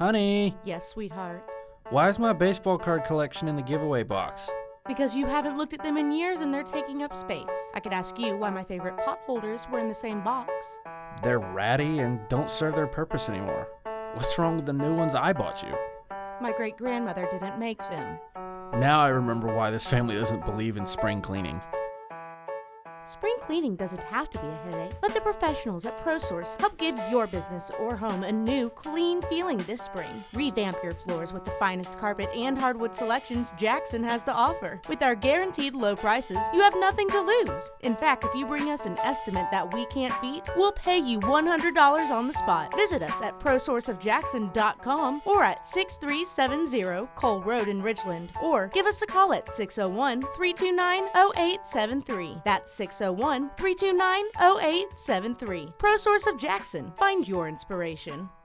Honey, Yes, sweetheart. why is my baseball card collection in the giveaway box? Because you haven't looked at them in years and they're taking up space. I could ask you why my favorite pot holders were in the same box. They're ratty and don't serve their purpose anymore. What's wrong with the new ones I bought you? My great-grandmother didn't make them. Now I remember why this family doesn't believe in spring cleaning. Spring cleaning doesn't have to be a headache. Let the professionals at ProSource help give your business or home a new, clean feeling this spring. Revamp your floors with the finest carpet and hardwood selections Jackson has to offer. With our guaranteed low prices, you have nothing to lose. In fact, if you bring us an estimate that we can't beat, we'll pay you $100 on the spot. Visit us at ProSourceofJackson.com or at 6370 Cole Road in Ridgeland, or give us a call at 601-329-0873. That's 601-329-0873. ProSource of Jackson. Find your inspiration.